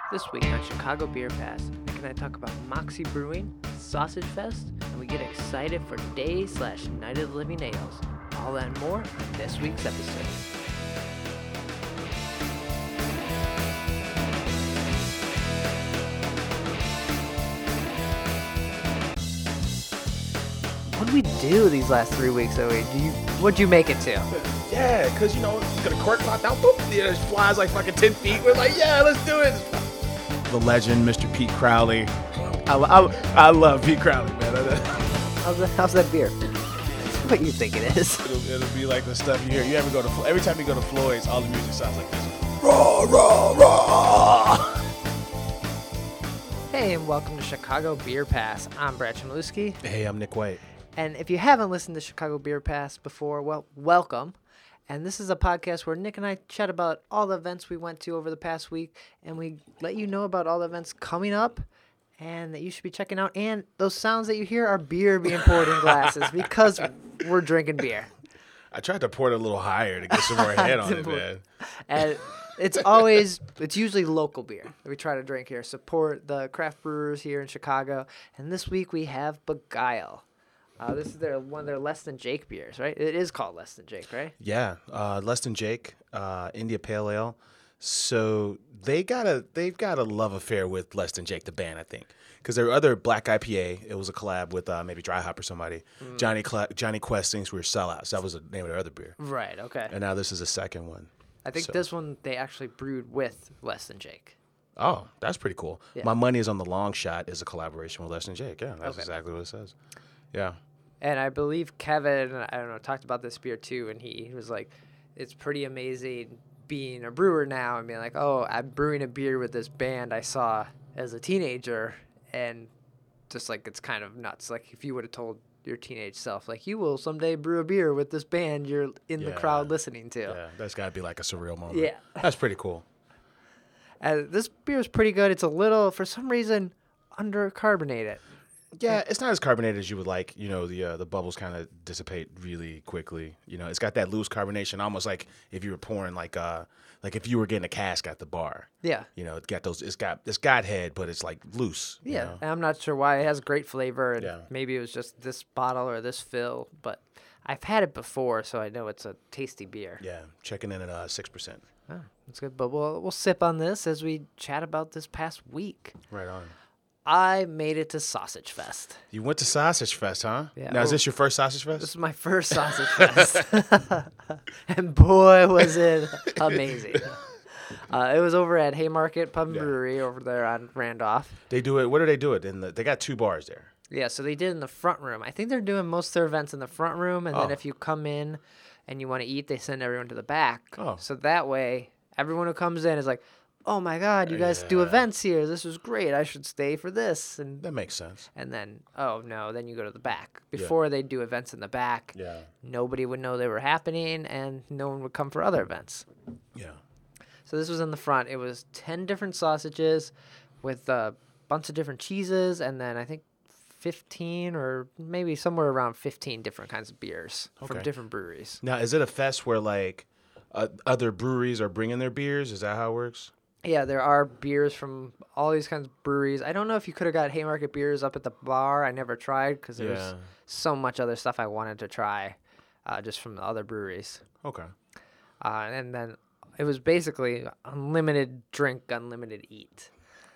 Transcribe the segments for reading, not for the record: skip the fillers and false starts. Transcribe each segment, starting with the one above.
This week on Chicago Beer Pass, Nick and I talk about Moxie Brewing, Sausage Fest, and we get excited for Day/Night of the Living Nails. All that and more on this week's episode. What did we do these last 3 weeks, Owie? What'd you make it to? Yeah, because, you know, the cork popped out, boop, it flies like fucking 10 feet. We're like, yeah, let's do it. The legend, Mr. Pete Crowley. I love Pete Crowley, man. How's that beer? What you think it is? It'll be like the stuff you hear. You ever go to every time you go to Floyd's, all the music sounds like this. Raw, raw, raw. Hey, and welcome to Chicago Beer Pass. I'm Brad Chmielewski. Hey, I'm Nick White. And if you haven't listened to Chicago Beer Pass before, well, welcome. And this is a podcast where Nick and I chat about all the events we went to over the past week, and we let you know about all the events coming up and that you should be checking out. And those sounds that you hear are beer being poured in glasses because we're drinking beer. I tried to pour it a little higher to get some more head on it, man. And it's usually local beer that we try to drink here. Support the craft brewers here in Chicago. And this week we have Beguile. This is one of their Less Than Jake beers, right? It is called Less Than Jake, right? Yeah, Less Than Jake, India Pale Ale. So they've got a love affair with Less Than Jake, the band, I think, because their other Black IPA, it was a collab with maybe Dry Hop or somebody. Johnny Quest thinks we were sellouts. That was the name of their other beer. Right. Okay. And now this is the second one. I think this one they actually brewed with Less Than Jake. Oh, that's pretty cool. Yeah. My money is on the Long Shot is a collaboration with Less Than Jake. Yeah, that's exactly what it says. Yeah. And I believe Kevin, I don't know, talked about this beer too, and he was like, it's pretty amazing being a brewer now and being like, oh, I'm brewing a beer with this band I saw as a teenager, and just like it's kind of nuts. Like if you would have told your teenage self, like, you will someday brew a beer with this band you're in the crowd listening to. Yeah, that's got to be like a surreal moment. Yeah. That's pretty cool. This beer is pretty good. It's a little, for some reason, undercarbonated. Yeah, it's not as carbonated as you would like. You know, the bubbles kind of dissipate really quickly. You know, it's got that loose carbonation, almost like if you were pouring like if you were getting a cask at the bar. Yeah. You know, it's got head, but it's like loose. Yeah, You know? and I'm not sure why. It has great flavor, and Yeah. maybe it was just this bottle or this fill, but I've had it before, so I know it's a tasty beer. Yeah, checking in at 6%. Oh, that's good, but we'll sip on this as we chat about this past week. Right on. I made it to Sausage Fest. You went to Sausage Fest, huh? Yeah. Now, is this your first Sausage Fest? This is my first Sausage Fest, and boy, was it amazing. It was over at Haymarket Pub and Brewery over there on Randolph. They do it. Where do they do it? They got 2 bars there. Yeah, so they did in the front room. I think they're doing most of their events in the front room, and then if you come in and you want to eat, they send everyone to the back. Oh. So that way, everyone who comes in is like, oh my God, you guys do events here. This was great. I should stay for this. And That makes sense. and then, oh no, then you go to the back. Before they do events in the back, nobody would know they were happening, and no one would come for other events. Yeah. So this was in the front. It was 10 different sausages with a bunch of different cheeses, and then I think 15 or maybe somewhere around 15 different kinds of beers from different breweries. Now, is it a fest where like other breweries are bringing their beers? Is that how it works? Yeah, there are beers from all these kinds of breweries. I don't know if you could have got Haymarket beers up at the bar. I never tried because there's so much other stuff I wanted to try just from the other breweries. Okay. And then it was basically unlimited drink, unlimited eat.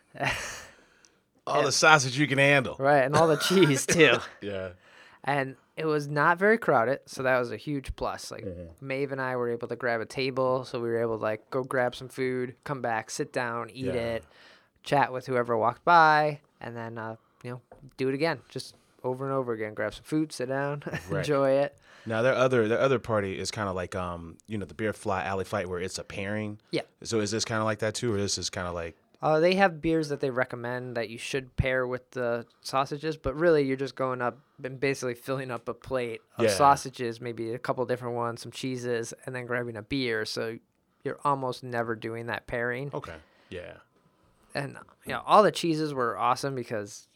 All the sausage you can handle. Right, and all the cheese too. Yeah. And it was not very crowded, so that was a huge plus. Like Maeve and I were able to grab a table, so we were able to like go grab some food, come back, sit down, eat it, chat with whoever walked by, and then do it again, just over and over again. Grab some food, sit down, enjoy it. Now their other party is kind of like the Beer Fly Alley Fight where it's a pairing. Yeah. So is this kind of like that too, or this is kind of like? They have beers that they recommend that you should pair with the sausages, but really you're just going up and basically filling up a plate of sausages, maybe a couple different ones, some cheeses, and then grabbing a beer. So you're almost never doing that pairing. Okay. Yeah. And all the cheeses were awesome because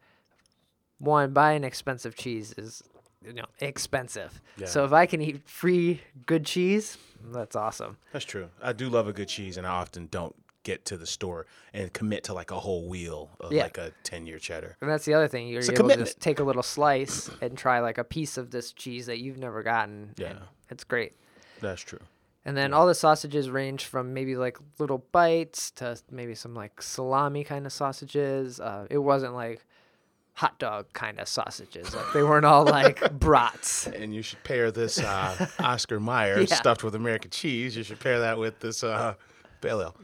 one, buying expensive cheese is expensive. Yeah. So if I can eat free good cheese, that's awesome. That's true. I do love a good cheese, and I often don't get to the store and commit to like a whole wheel of Yeah. like a 10-year cheddar. And that's the other thing. You're It's a able to commitment. just take a little slice and try like a piece of this cheese that you've never gotten. Yeah. And it's great. That's true. And then all the sausages range from maybe like little bites to maybe some like salami kind of sausages. It wasn't like hot dog kind of sausages. Like they weren't all like brats. And you should pair this Oscar Mayer Yeah. stuffed with American cheese. You should pair that with this Pale Ale.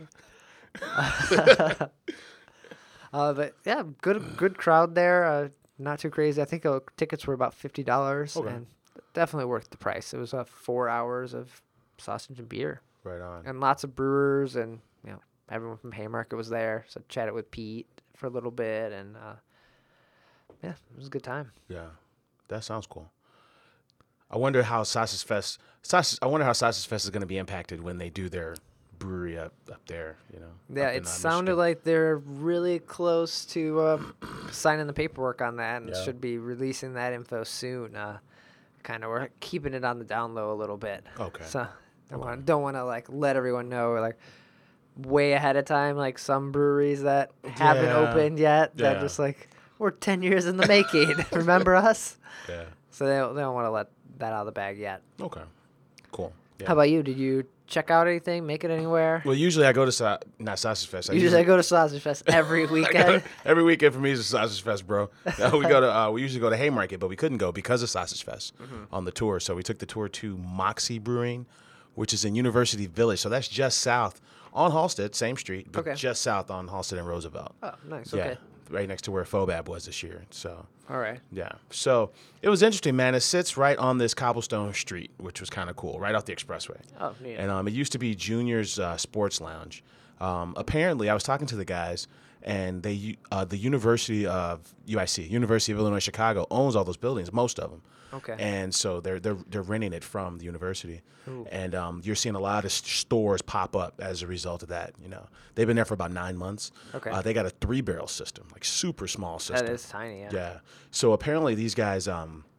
But yeah, good crowd there. Not too crazy. I think tickets were about $50 Okay. and definitely worth the price. It was 4 hours of sausage and beer Right on. and lots of brewers and everyone from Haymarket was there. So chatted with Pete for a little bit and yeah, it was a good time. Yeah, that sounds cool. I wonder how Sausage Fest is going to be impacted when they do their brewery up there. You know. Yeah, up in, it sounded Michigan. like they're really close to signing the paperwork on that and Yeah. should be releasing that info soon. Kind of we're keeping it on the down low a little bit. Okay. So don't want to like let everyone know like way ahead of time like some breweries that haven't Yeah. opened yet. They're Yeah. just like we're 10 years in the making. Remember us? Yeah. So they don't want to let that out of the bag yet. Okay. Cool. Yeah. How about you? Did you check out anything? Make it anywhere? Well, usually I go to not Sausage Fest. Usually I go to Sausage Fest every weekend. Every weekend for me is a Sausage Fest, bro. We usually go to Haymarket, but we couldn't go because of Sausage Fest on the tour. So we took the tour to Moxie Brewing, which is in University Village. So that's just south on Halstead, same street, but Okay. just south on Halstead and Roosevelt. Oh, nice. Yeah, Okay. right next to where Fobab was this year. So All right. yeah, so it was interesting, man. It sits right on this cobblestone street, which was kind of cool, right off the expressway. Oh, neat. And it used to be Junior's Sports Lounge. Apparently, I was talking to the guys, and the University of UIC, University of Illinois Chicago, owns all those buildings, most of them. Okay. And so they're renting it from the university, Ooh. and you're seeing a lot of stores pop up as a result of that. You know, they've been there for about 9 months. Okay. They got a 3-barrel system, like super small system. That is tiny, yeah. Yeah. So apparently these guys,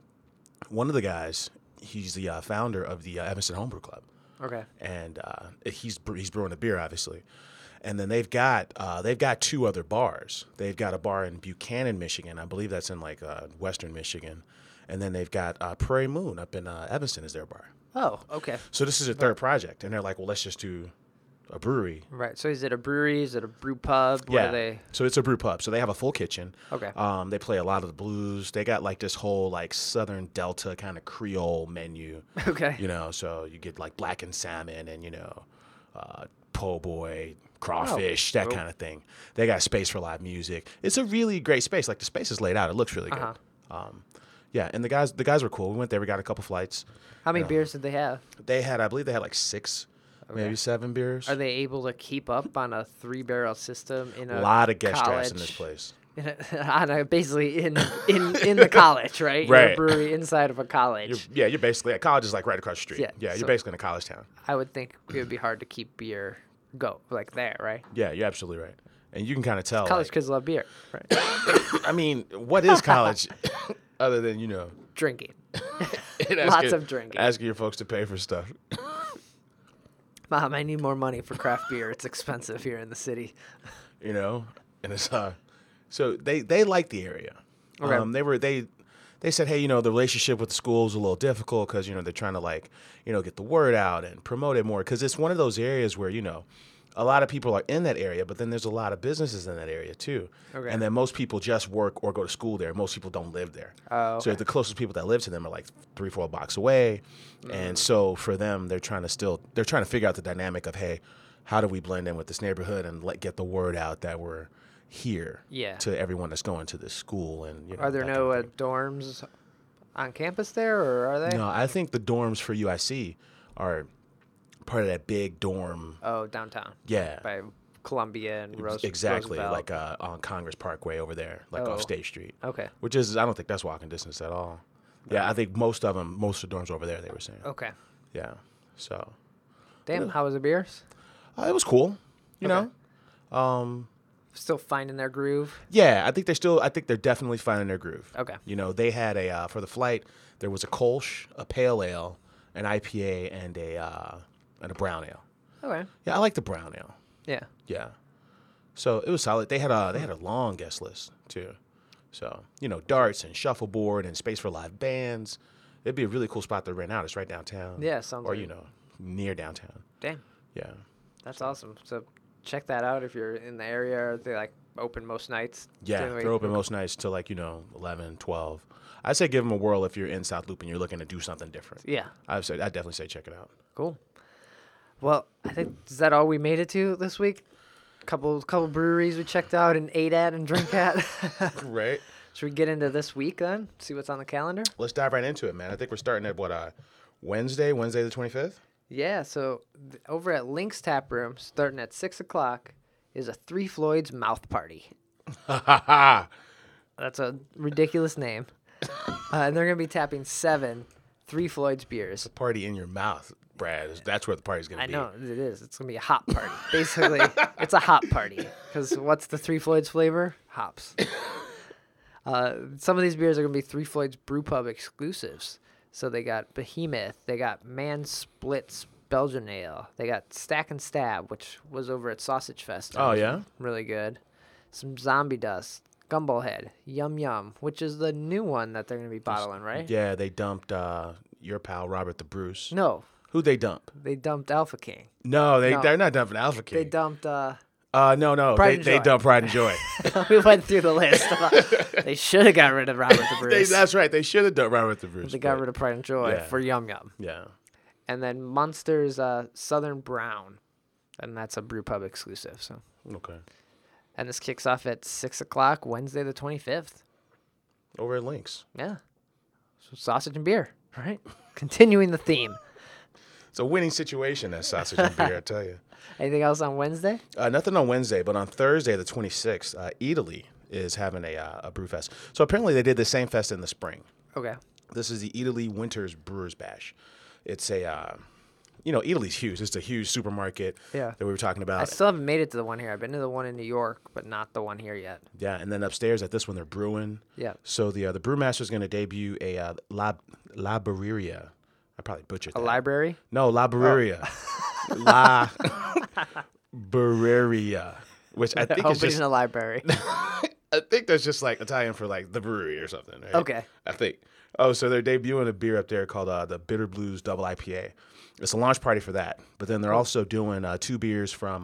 one of the guys, he's the founder of the Evanston Homebrew Club, Okay. and he's brewing a beer, obviously. And then they've got 2 other bars. They've got a bar in Buchanan, Michigan. I believe that's in like Western Michigan. And then they've got Prairie Moon up in Evanston is their bar. Oh, okay. So this is their third project, and they're like, well, let's just do a brewery. Right. So is it a brewery? Is it a brew pub? What are they? So it's a brew pub. So they have a full kitchen. Okay. They play a lot of the blues. They got like this whole like Southern Delta kind of Creole menu. Okay. You know, so you get like blackened salmon and po' boy, crawfish, that cool. kind of thing. They got space for live music. It's a really great space. Like the space is laid out. It looks really good. Yeah, and the guys were cool. We went there. We got a couple flights. How many beers did they have? I believe they had like 6, maybe 7 beers. Are they able to keep up on a 3-barrel system in A a lot of guest drafts in college- this place. basically in the college, right? You're Right. a brewery inside of a college. You're basically at college is like right across the street. Yeah, Yeah, so- you're basically in a college town. I would think it would be hard to keep beer like there, right? Yeah, you're absolutely right. And you can kind of tell. College like, kids love beer, right? I mean, what is college other than Drinking. and Lots of drinking. asking your folks to pay for stuff? Mom, I need more money for craft beer. It's expensive here in the city. And it's so they like the area. Okay. They said, hey, the relationship with the school is a little difficult because they're trying to get the word out and promote it more because it's one of those areas where a lot of people are in that area, but then there's a lot of businesses in that area too. Okay. And then most people just work or go to school there. Most people don't live there. Oh, So okay. the closest people that live to them are like 3-4 blocks away. And so for them, they're trying to figure out the dynamic of, hey, how do we blend in with this neighborhood and get the word out that we're here Yeah. to everyone that's going to this school. And Are there that no kind of thing. dorms on campus there, or are they? No, I think the dorms for UIC are part of that big dorm. Oh, downtown. Yeah. By Columbia and Exactly, Roosevelt. like on Congress Parkway over there, like Oh. off State Street. Okay. Which is, I don't think that's walking distance at all. Yeah, I think most of the dorms over there, they were saying. Okay. Yeah, so Damn, how was the beers? it was cool, you Okay. know. Still finding their groove? Yeah, I think they're definitely finding their groove. Okay. They had for the flight, there was a Kolsch, a Pale Ale, an IPA, and a brown ale. Okay. Yeah, I like the brown ale. Yeah. Yeah. So it was solid. They had a long guest list too. So, darts and shuffleboard and space for live bands. It'd be a really cool spot to rent out. It's right downtown. Yeah, sounds or, like near downtown. Damn. Yeah. That's awesome. So check that out if you're in the area. They like open most nights. Yeah, during the they're week. open most nights till 11, 12. I'd say give them a whirl if you're in South Loop and you're looking to do something different. Yeah. I'd definitely say check it out. Cool. Well, I think is that all we made it to this week? Couple breweries we checked out and ate at and drank at. Right. Should we get into this week then? See what's on the calendar? Let's dive right into it, man. I think we're starting at Wednesday the 25th? Yeah, so over at Link's Tap Room, starting at 6 o'clock, is a Three Floyds mouth party. Ha ha ha. That's a ridiculous name. And they're going to be tapping 7 Three Floyds beers. Party in your mouth, Brad. That's where the party's going to be. I know, it is. It's going to be a hop party. Basically, it's a hop party. Because what's the Three Floyds flavor? Hops. Some of these beers are going to be Three Floyds Brew Pub exclusives. So they got Behemoth. They got Man Splits Belgian Ale. They got Stack and Stab, which was over at Sausage Fest. Oh, yeah? Really good. Some Zombie Dust. Gumball Head. Yum Yum, which is the new one that they're going to be bottling, right? Yeah, they dumped your pal, Robert the Bruce. No. Who'd they dump? They dumped Alpha King. No, No. they're not dumping Alpha King. They dumped... No. Pride and They Joy. dumped Pride and Joy. We went through the list. They should have got rid of Robert the Bruce. That's right. They should have dumped Robert the Bruce. They got rid of Pride and Joy Yeah. for Yum Yum. Yeah. And then Munster's Southern Brown. And that's a brew pub exclusive. So, Okay. and this kicks off at 6 o'clock, Wednesday the 25th. Over at Links. Yeah. So sausage and beer, right? Continuing the theme. It's a winning situation, that sausage and beer, I tell you. Anything else on Wednesday? Nothing on Wednesday, but on Thursday, the 26th, Italy is having a brew fest. So apparently they did the same fest in the spring. Okay. This is the Italy Winters Brewers Bash. It's Italy's huge. It's a huge supermarket Yeah. that we were talking I about. still haven't made it to the one here. I've been to the one in New York, but not the one here yet. Yeah, and then upstairs at this one, they're brewing. Yeah. So the brewmaster is going to debut a La Barreria. I probably butchered that. A library? No, La Barreria. La Barreria, which I think is Opening just a library. I think that's just like Italian for like the brewery or something. Right? Okay. I think. Oh, so they're debuting a beer up there called the Bitter Blues Double IPA. It's a launch party for that. But then they're also doing 2 beers from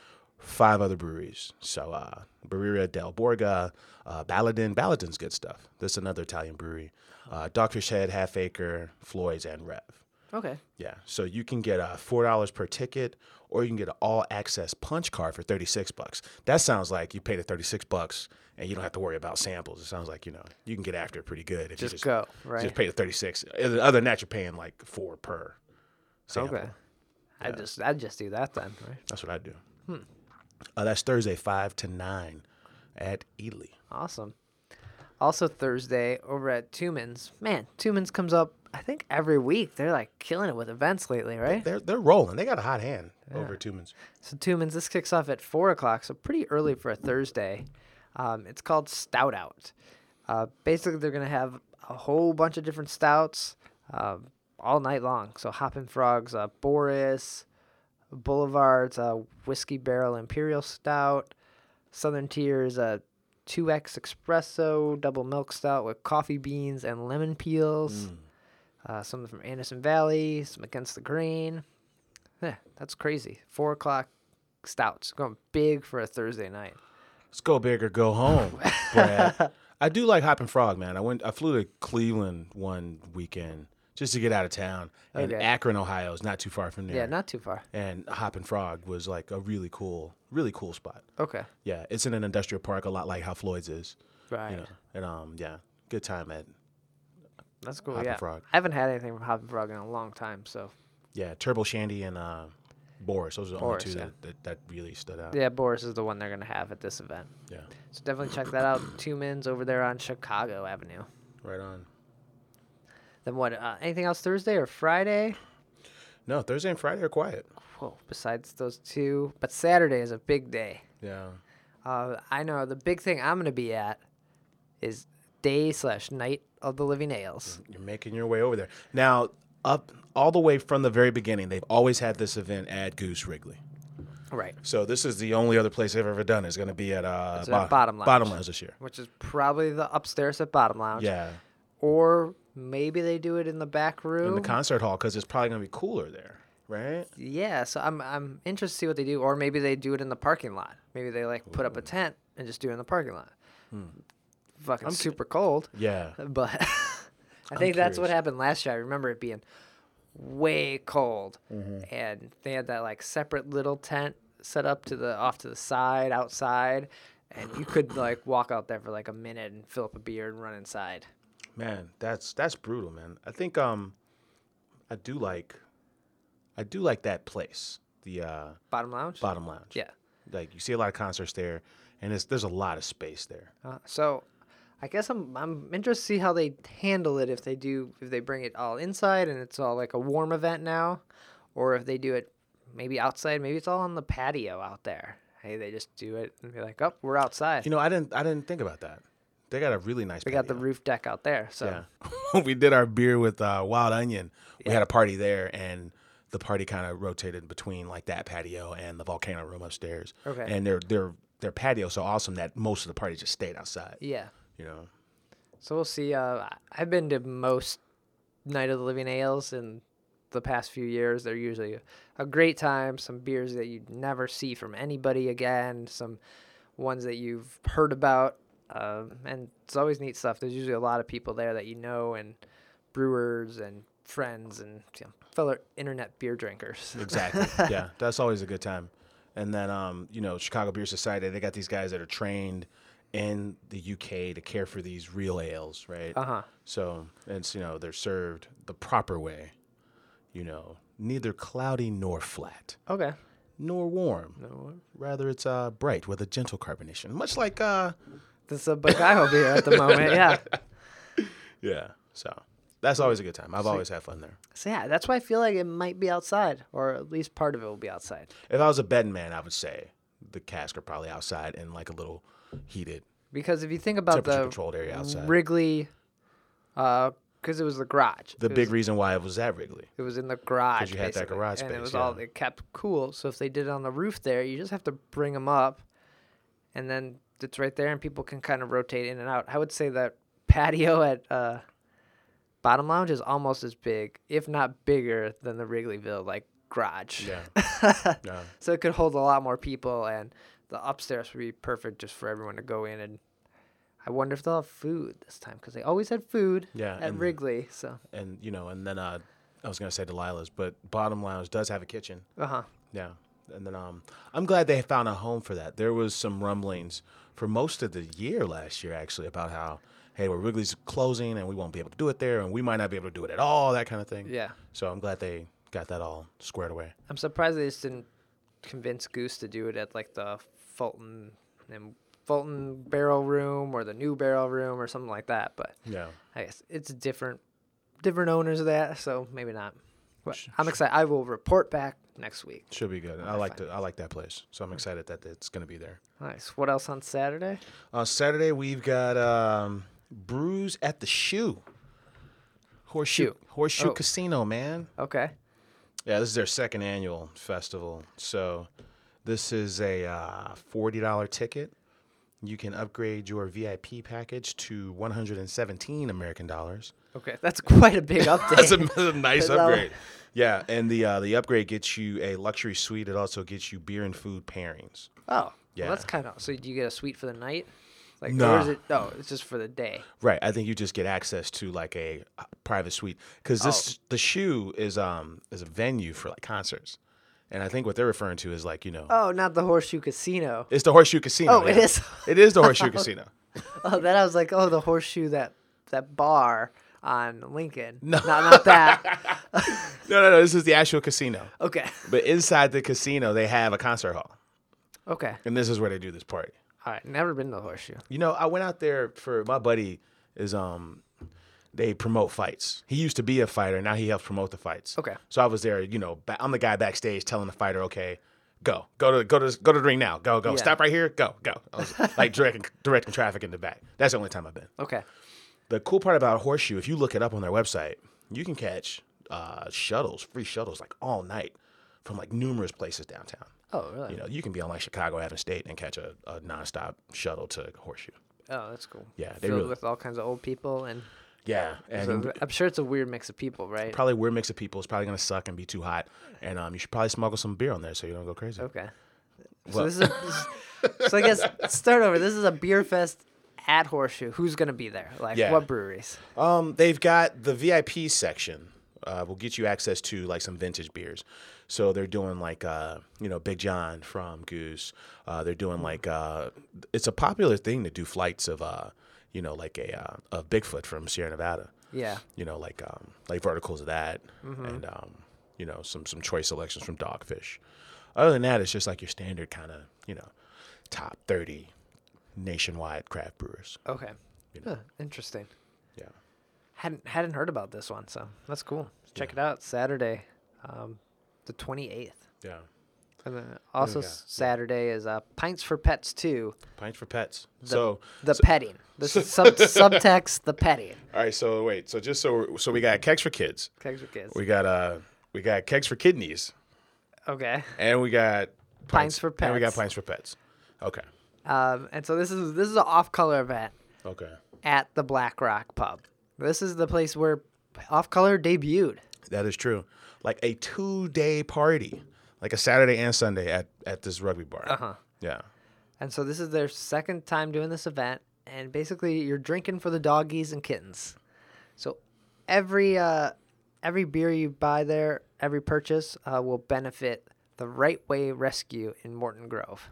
5 other breweries. So Barreria del Borga, Baladin. Baladin's good stuff. This is another Italian brewery. Dogfish Head, Half Acre, Floyd's, and Rev. Okay. Yeah. So you can get $4 per ticket, or you can get an all-access punch card for $36. That sounds like you paid the $36 and you don't have to worry about samples. It sounds like, you can get after it pretty good if Just you go, right? just pay the $36. Other than that, you're paying like $4 per sample. Okay. I'd just do that then, right? That's what I do. That's Thursday, 5 to 9 at Ely. Awesome. Also Thursday over at Tuman's. Man, Tuman's comes up, I think, every week. They're like killing it with events lately, right? They're rolling. They got a hot hand over at Tuman's. So Tuman's, this kicks off at 4 o'clock, so pretty early for a Thursday. It's called Stout Out. Basically, they're going to have a whole bunch of different stouts all night long. So Hoppin' Frogs, Boris, Boulevard's Whiskey Barrel Imperial Stout, Southern Tier's 2X Espresso Double Milk Stout with coffee beans and lemon peels. Some from Anderson Valley, some Against the Grain. Yeah, that's crazy. 4 o'clock stouts. Going big for a Thursday night. Let's go big or go home, Brad. I do like Hoppin' Frog, man. I flew to Cleveland one weekend just to get out of town. And Okay. Akron, Ohio is not too far from there. Yeah, not too far. And Hoppin' Frog was like a really cool spot. Okay. Yeah, it's in an industrial park, a lot like how Floyd's is. Right. And yeah, good time at That's cool. Hoppin' Yeah. Frog. I haven't had anything from Hoppin' Frog in a long time, so. Yeah, Turbo Shandy and Boris. Those are the Boris, only two yeah. that really stood out. Yeah, Boris is the one they're going to have at this event. Yeah, So definitely check that out. Tuman's over there on Chicago Avenue. right on. Then what? Anything else Thursday or Friday? No, Thursday and Friday are quiet. Whoa, besides those two. But Saturday is a big day. Yeah. I know the big thing I'm going to be at is day/night of the Living Ales. You're making your way over there. Now, up all the way from the very beginning, they've always had this event at Goose Wrigley. Right. So this is the only other place they've ever done. Is going to be at It's at Bottom Lounge. Bottom Lounge this year. Which is probably the upstairs at Bottom Lounge. Yeah, Or maybe they do it in the back room. in the concert hall because it's probably going to be cooler there, right? Yeah, so I'm interested to see what they do. Or maybe they do it in the parking lot. Maybe they like put up a tent and just do it in the parking lot. Fucking super cold. Yeah. But I think that's what curious. happened last year. I remember it being way cold. And they had that like separate little tent set up off to the side outside. And you could like walk out there for like a minute and fill up a beer and run inside. Man, that's brutal, man. I think I do like that place, the Bottom Lounge? Bottom Lounge. Yeah. Like you see a lot of concerts there, and there's a lot of space there. So I guess I'm interested to see how they handle it if they bring it all inside and it's all like a warm event now, or if they do it maybe outside. Maybe it's all on the patio out there. Hey, they just do it and be like, oh, we're outside. You know, I didn't think about that. They got a really nice. They got the roof deck out there. So yeah. We did our beer with Wild Onion. We had a party there, and the party kind of rotated between like that patio and the volcano room upstairs. Okay. And their patio so awesome that most of the party just stayed outside. yeah. You know. So we'll see. I've been to most Night of the Living Ales in the past few years. They're usually a great time. Some beers that you'd never see from anybody again. Some ones that you've heard about. And it's always neat stuff. There's usually a lot of people there that you know, and brewers and friends and fellow internet beer drinkers. Exactly. Yeah, that's always a good time. And then, Chicago Beer Society, they got these guys that are trained in the UK to care for these real ales, right? Uh-huh. So it's, they're served the proper way, neither cloudy nor flat, Okay. nor warm. Rather, it's bright with a gentle carbonation, much like, This is a Bagayo beer at the moment, yeah. yeah. So that's always a good time. I've always had fun there. So yeah, that's why I feel like it might be outside, or at least part of it will be outside. If I was a betting man, I would say the cask are probably outside in like a little heated, Because if you think about the temperature-controlled area outside. Wrigley, because it was the garage. The big reason why it was at Wrigley. It was in the garage. 'Cause you had that basically, garage and it space, was yeah. it kept cool. So if they did it on the roof there, you just have to bring them up, and then it's right there, and people can kind of rotate in and out. I would say that patio at Bottom Lounge is almost as big, if not bigger, than the Wrigleyville garage. Yeah. Yeah. So it could hold a lot more people, and the upstairs would be perfect just for everyone to go in. And I wonder if they'll have food this time, because they always had food at Wrigley. So And then I was gonna say Delilah's, but Bottom Lounge does have a kitchen. Yeah. And then I'm glad they found a home for that. There was some rumblings for most of the year last year, actually, about how, hey, Wrigley's closing and we won't be able to do it there, and we might not be able to do it at all, that kind of thing. yeah, So I'm glad they got that all squared away. I'm surprised they just didn't convince Goose to do it at the Fulton barrel room or the new barrel room or something like that. But Yeah. I guess it's different owners of that, so maybe not. But I'm excited. I will report back next week. Should be good. I like that place, so I'm excited that it's gonna be there. Nice. What else on Saturday? On Saturday we've got Brews at the Shoe. Horseshoe Oh. Casino, man. Okay. Yeah, this is their second annual festival. So this is a $40 ticket. You can upgrade your VIP package to 117 American dollars. Okay, that's quite a big update. That's a nice That's upgrade. Yeah, and the upgrade gets you a luxury suite. It also gets you beer and food pairings. Oh, Yeah. Well, that's kind of. So do you get a suite for the night? Nah. Or is it? Oh, it's just for the day. Right. I think you just get access to like a private suite because the Shoe is a venue for concerts, and I think what they're referring to is Oh, not the Horseshoe Casino. it's the Horseshoe Casino. Oh, it yeah. is. It is the Horseshoe Casino. Oh, then I was like, oh, the Horseshoe that bar on Lincoln. No, not that. No. This is the actual casino. Okay. But inside the casino, they have a concert hall, Okay. and this is where they do this party. All right. Never been to the Horseshoe. I went out there for my buddy. They promote fights. He used to be a fighter. Now he helps promote the fights. Okay. So I was there. I'm the guy backstage telling the fighter, "Okay, go to the ring now. Go. Yeah. Stop right here. Go." I was directing traffic in the back. That's the only time I've been. Okay. The cool part about Horseshoe, if you look it up on their website, you can catch free shuttles, all night from numerous places downtown. Oh, really? You know, you can be on like Chicago Avenue State and catch a nonstop shuttle to Horseshoe. Oh, that's cool. Yeah, they Filled really. with all kinds of old people, and Yeah, and I'm sure it's a weird mix of people, right? probably a weird mix of people. It's probably gonna suck and be too hot, and you should probably smuggle some beer on there so you don't go crazy. Okay. So Well- this is so I guess start over. This is a beer fest at Horseshoe. Who's gonna be there? Like Yeah. what breweries? They've got the VIP section. Will get you access to like some vintage beers. So they're doing like Big John from Goose. They're doing like it's a popular thing to do flights of like a Bigfoot from Sierra Nevada. Yeah. You know, like verticals of that, and some choice selections from Dogfish. Other than that, it's just like your standard kind of top 30 nationwide craft brewers. Okay. You know. Interesting. Yeah. Hadn't heard about this one, so that's cool. Check it out. Saturday, the 28th. Yeah. And then also yeah. Saturday is Pints for Pets 2. Pints for Pets. The petting. This is subtext, the petting. All right. So wait. So just so we got kegs for kids. Kegs for kids. We got kegs for kidneys, Okay. and we got Pints for And we got Pets. pints for pets. Okay. And so this is an off-color event Okay. at the Black Rock Pub. This is the place where Off-Color debuted. That is true. Like a 2-day party, like a Saturday and Sunday at this rugby bar. Uh-huh. Yeah. And so this is their second time doing this event, and basically you're drinking for the doggies and kittens. So every beer you buy there, every purchase will benefit the Right Way Rescue in Morton Grove.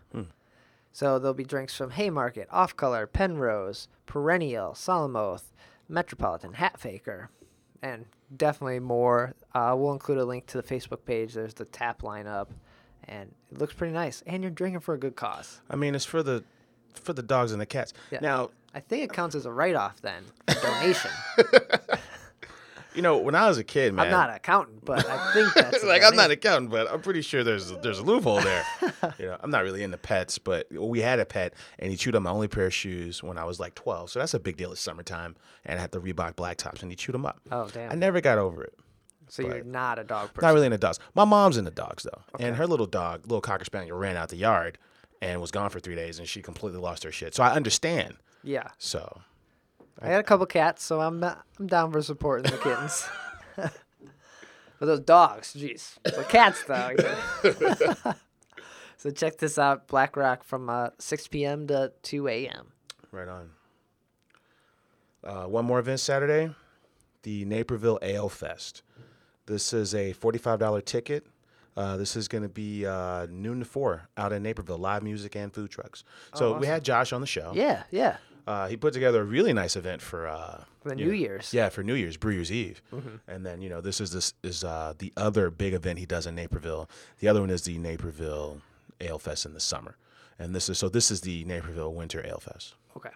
So there'll be drinks from Haymarket, Off Color, Penrose, Perennial, Solomoth, Metropolitan, Hatfaker, and definitely more. We'll include a link to the Facebook page. There's the tap lineup, and it looks pretty nice. And you're drinking for a good cause. I mean, it's for the dogs and the cats. Yeah. Now, I think it counts as a write-off then, a donation. when I was a kid, man. I'm not an accountant, but I think that's a like I'm not an donation. accountant, but I'm pretty sure there's a loophole there. I'm not really into pets, but we had a pet, and he chewed up my only pair of shoes when I was like 12. So that's a big deal. It's summertime, and I had the Reebok black tops, and he chewed them up. Oh, damn. I never got over it. So you're not a dog person. Not really into dogs. My mom's into dogs though, and her little Cocker Spaniel, ran out the yard and was gone for 3 days, and she completely lost her shit. So I understand. Yeah. So I got a couple cats, so I'm down for supporting the kittens. But those dogs, jeez. The cats, though. So check this out, Black Rock from 6 p.m. to 2 a.m. right on. One more event Saturday, the Naperville Ale Fest. This is a $45 ticket. This is going to be noon to 4 out in Naperville, live music and food trucks. So we had Josh on the show. Yeah, yeah. He put together a really nice event for For New Year's. Yeah, for New Year's, Brew Year's Eve. And then this is the other big event he does in Naperville. The other one is the Naperville Ale Fest in the summer, and this is the Naperville Winter Ale Fest. Okay.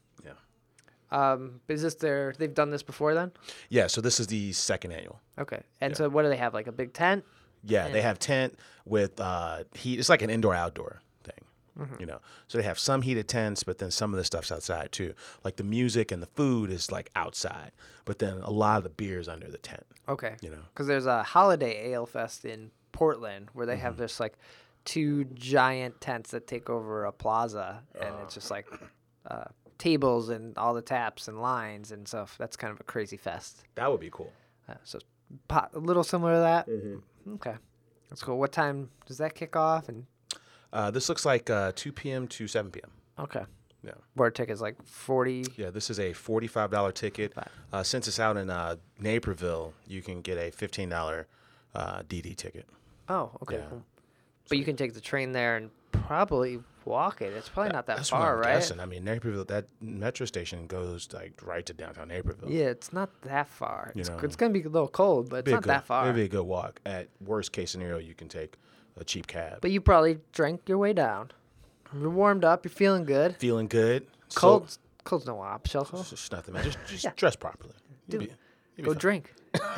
Yeah. Is this they've done this before then? Yeah. So this is the second annual. Okay. And so what do they have, like a big tent? Yeah, they have tent with heat. It's like an indoor-outdoor thing, So they have some heated tents, but then some of the stuff's outside too. Like the music and the food is like outside, but then a lot of the beer's under the tent. Okay. You know. Because there's a Holiday Ale Fest in Portland where they have this like 2 giant tents that take over a plaza, and it's just like tables and all the taps and lines and stuff. That's kind of a crazy fest. That would be cool. So a little similar to that. Okay. That's cool. What time does that kick off? And This looks like 2 p.m. to 7 p.m. okay. Yeah. Board ticket's like 40. Yeah, this is a $45 ticket. Since it's out in Naperville, you can get a $15 DD ticket. Oh, okay. Yeah. Cool. But you can take the train there and probably walk it. It's probably not that That's far, what I'm right? guessing. I mean, Naperville, that metro station goes like right to downtown Naperville. Yeah, it's not that far. It's know. going to be a little cold, but it's not that far. Maybe a good walk. At worst case scenario, you can take a cheap cab. But you probably drank your way down. You're warmed up. You're feeling good. Feeling good. Cold's no obstacle. It's just nothing, man. Just dress properly. Dude, You'll Go be fine. drink.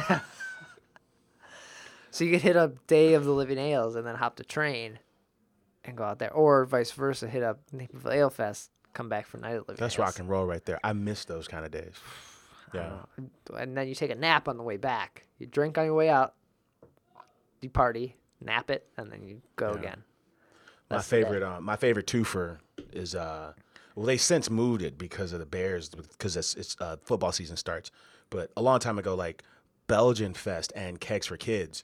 So you could hit up Day of the Living Ales and then hop the train and go out there. Or vice versa, hit up Naperville Ale Fest, come back for Night of the Living That's Ales. rock and roll right there. I miss those kind of days. Yeah. And then you take a nap on the way back. You drink on your way out, you party, nap it, and then you go again. My favorite twofer is well, they since moved it because of the Bears because it's football season starts. But a long time ago, like Belgian Fest and Kegs for Kids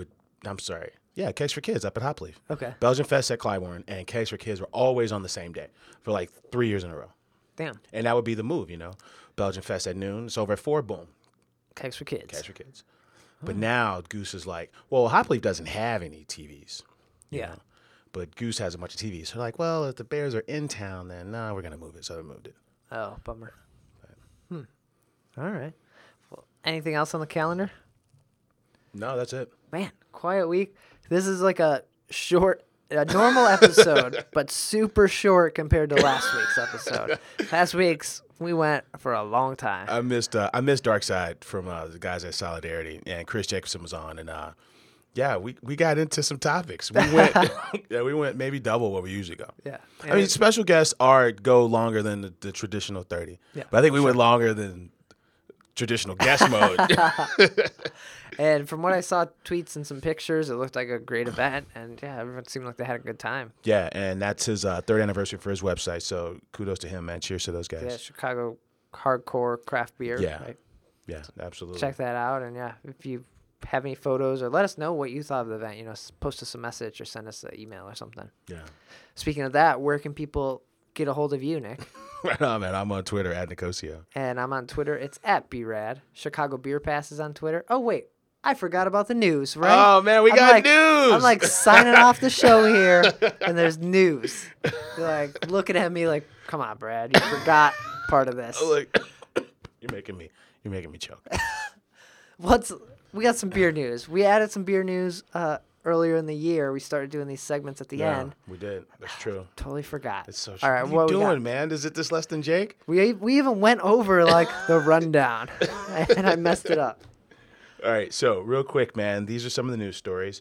Kegs for Kids up at Hopleaf. Okay. Belgian Fest at Clybourne and Kegs for Kids were always on the same day for like 3 years in a row. Damn. And that would be the move, Belgian Fest at noon. It's over at 4, boom. Kegs for Kids. Kegs for Kids. But now Goose is like, well, Hopleaf doesn't have any TVs. you Yeah. know. But Goose has a bunch of TVs. So they're like, well, if the Bears are in town, then no, we're going to move it. So they moved it. Oh, bummer. All right. Well, anything else on the calendar? No, that's it. Man, quiet week. This is like a normal episode, but super short compared to last week's episode. Last week's, we went for a long time. I missed Darkside from the guys at Solidarity, and Chris Jacobson was on, and we got into some topics. We went maybe double what we usually go. Yeah. I mean, special guests go longer than the traditional 30. Yeah, But I think we went longer than traditional guest mode. And from what I saw, tweets and some pictures, it looked like a great event. And yeah, everyone seemed like they had a good time. Yeah, and that's his third anniversary for his website. So kudos to him, man. Cheers to those guys. Yeah, Chicago hardcore craft beer. Yeah. Right? Yeah, absolutely. Check that out. And yeah, if you have any photos or let us know what you thought of the event, post us a message or send us an email or something. Yeah. Speaking of that, where can people get a hold of you, Nick? Right on, man. I'm on Twitter at Nicosio. And I'm on Twitter. It's at BRAD. Chicago Beer Pass is on Twitter. Oh, wait. I forgot about the news, right? Oh, man, we got news. I'm like signing off the show here, and there's news. You're like looking at me like, come on, Brad. You forgot part of this. Like, you're making me choke. We got some beer news. We added some beer news earlier in the year. We started doing these segments at the end. We did. That's true. Totally forgot. It's so true. All right, what are you we doing, man? Is it this less than Jake? We even went over like the rundown, and I messed it up. All right, so real quick, man, these are some of the news stories.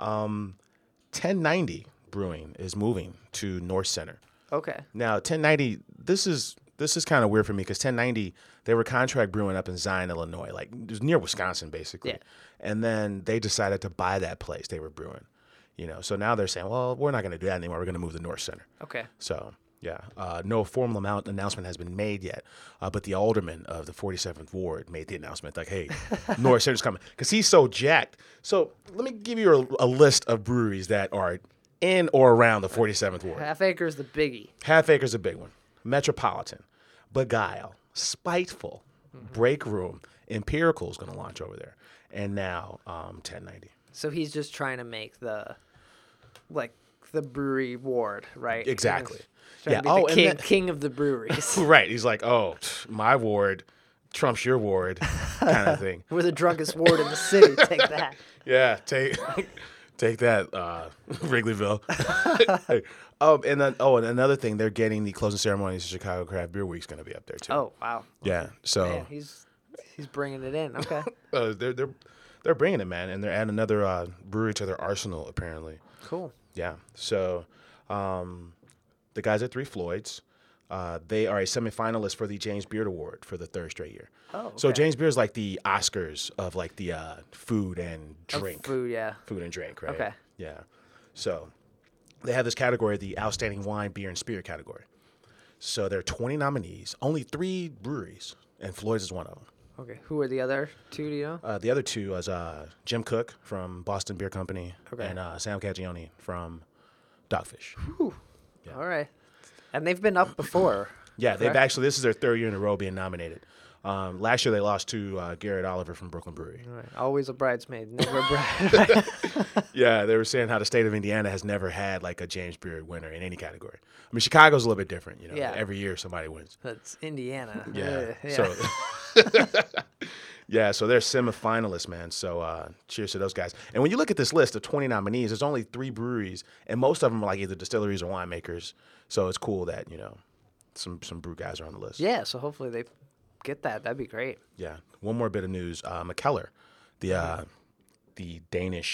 1090 Brewing is moving to North Center. Okay. Now, 1090, this is kind of weird for me because 1090, they were contract brewing up in Zion, Illinois, like it was near Wisconsin, basically. Yeah. And then they decided to buy that place they were brewing, So now they're saying, well, we're not going to do that anymore. We're going to move to North Center. Okay. So, yeah, no formal announcement has been made yet, but the alderman of the 47th Ward made the announcement, like, hey, North Center's coming, because he's so jacked. So let me give you a list of breweries that are in or around the 47th Ward. Half Acre is the biggie. Half Acre's a big one. Metropolitan, Beguile, Spiteful, Break Room, Empirical's going to launch over there, and now 1090. So he's just trying to make the brewery ward, right? Exactly. Yeah. To be the king of the breweries. Right. He's like, oh, my ward trumps your ward, kind of thing. We're the drunkest ward in the city. Take that. Yeah, take that, Wrigleyville. And then and another thing, they're getting the closing ceremonies of Chicago Craft Beer Week's going to be up there too. Oh wow. Yeah. So man, he's bringing it in. Okay. They're bringing it, man, and they're adding another brewery to their arsenal apparently. Cool. Yeah. So, the guys at Three Floyds, they are a semifinalist for the James Beard Award for the third straight year. Oh, okay. So James Beard is like the Oscars of like the food and drink. Food, yeah. Food and drink, right? Okay. Yeah. So they have this category, the Outstanding Wine, Beer, and Spirit category. So there are 20 nominees, only 3 breweries, and Floyd's is one of them. Okay. Who are the other two? Do you know? The other 2 is Jim Cook from Boston Beer Company and Sam Caggione from Dogfish. Whew. Yeah. All right. And they've been up before. Yeah, they've actually, this is their 3rd year in a row being nominated. Last year they lost to Garrett Oliver from Brooklyn Brewery. All right. Always a bridesmaid, never a bride. Yeah, they were saying how the state of Indiana has never had like a James Beard winner in any category. I mean, Chicago's a little bit different, Yeah. Every year somebody wins. That's Indiana. Yeah. Yeah. So, so they're semifinalists, man. So cheers to those guys. And when you look at this list of 20 nominees, there's only 3 breweries, and most of them are like either distilleries or winemakers. So it's cool that some brew guys are on the list. Yeah. So hopefully they get that. That'd be great. Yeah. One more bit of news. Mikkeller, the Danish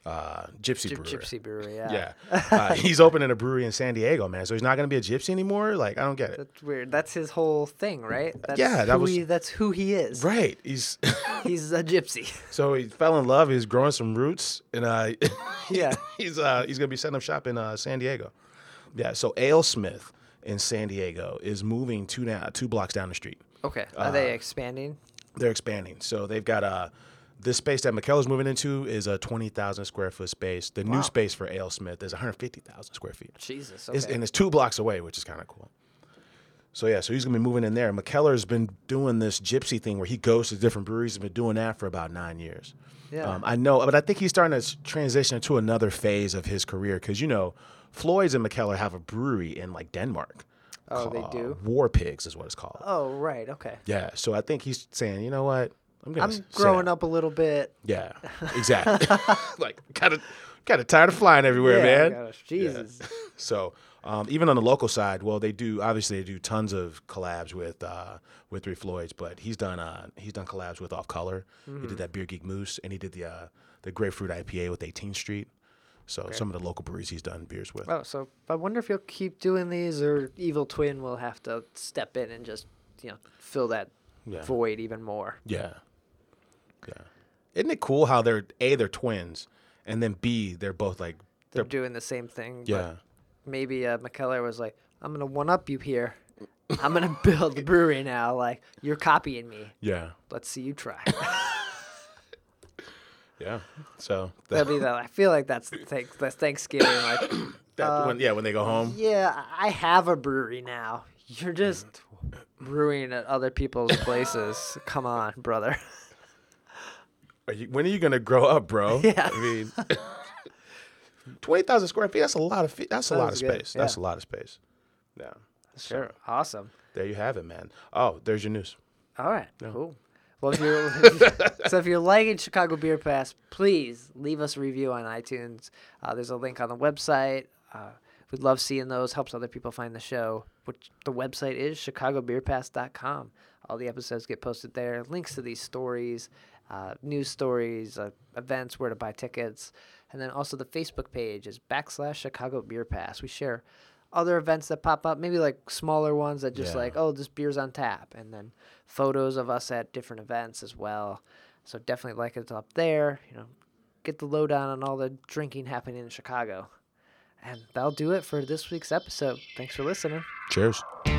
Gypsy Brewer. Gypsy Brewery, yeah. Yeah. He's opening a brewery in San Diego, man. So he's not going to be a gypsy anymore? Like, I don't get it. That's weird. That's his whole thing, right? That's that's who he is. Right. He's He's a gypsy. So he fell in love. He's growing some roots. And Yeah. he's going to be setting up shop in San Diego. Yeah. So AleSmith in San Diego is moving two blocks down the street. Okay. Are they expanding? They're expanding. So they've got this space that McKellar's moving into is a 20,000 square foot space. The new space for AleSmith is 150,000 square feet. Jesus. Okay. And it's 2 blocks away, which is kind of cool. So yeah, so he's gonna be moving in there. McKellar's been doing this gypsy thing where he goes to different breweries. He's been doing that for about 9 years. Yeah. I know, but I think he's starting to transition to another phase of his career because Floyd's and McKellar have a brewery in like Denmark. Oh, they do? War Pigs is what it's called. Oh, right. Okay. Yeah, so I think he's saying, you know what, I'm growing up a little bit. Yeah, exactly. Like kind of tired of flying everywhere, man. Gosh, Jesus. Yeah. So even on the local side, well, they do tons of collabs with 3 Floyds, but he's done collabs with Off Color. Mm-hmm. He did that Beer Geek Moose, and he did the Grapefruit IPA with 18th Street. So some of the local breweries he's done beers with. Oh, so I wonder if he'll keep doing these, or Evil Twin will have to step in and just fill that void even more. Yeah. Yeah. Isn't it cool how they're twins, and then B, they're both like they're doing the same thing. Yeah. But maybe McKellar was like, I'm gonna one up you here. I'm gonna build the brewery now. Like, you're copying me. Yeah. Let's see you try. Yeah. So that'll be that. I feel like that's Thanksgiving. Like when they go home. Yeah, I have a brewery now. You're just brewing at other people's places. Come on, brother. When are you gonna grow up, bro? Yeah. I mean, 20,000 square feet. That's a lot of space. Yeah. That's a lot of space. Yeah. Sure. Awesome. There you have it, man. Oh, there's your news. All right. Yeah. Cool. Well, if you're liking Chicago Beer Pass, please leave us a review on iTunes. There's a link on the website. We'd love seeing those. Helps other people find the show. Which the website is chicagobeerpass.com. All the episodes get posted there. Links to these stories, news stories, events, where to buy tickets, and then also the Facebook page is /Chicago Beer Pass. We share other events that pop up, maybe like smaller ones that just this beer's on tap, and then photos of us at different events as well. So definitely like it up there. Get the lowdown on all the drinking happening in Chicago. And that'll do it for this week's episode. Thanks for listening. Cheers.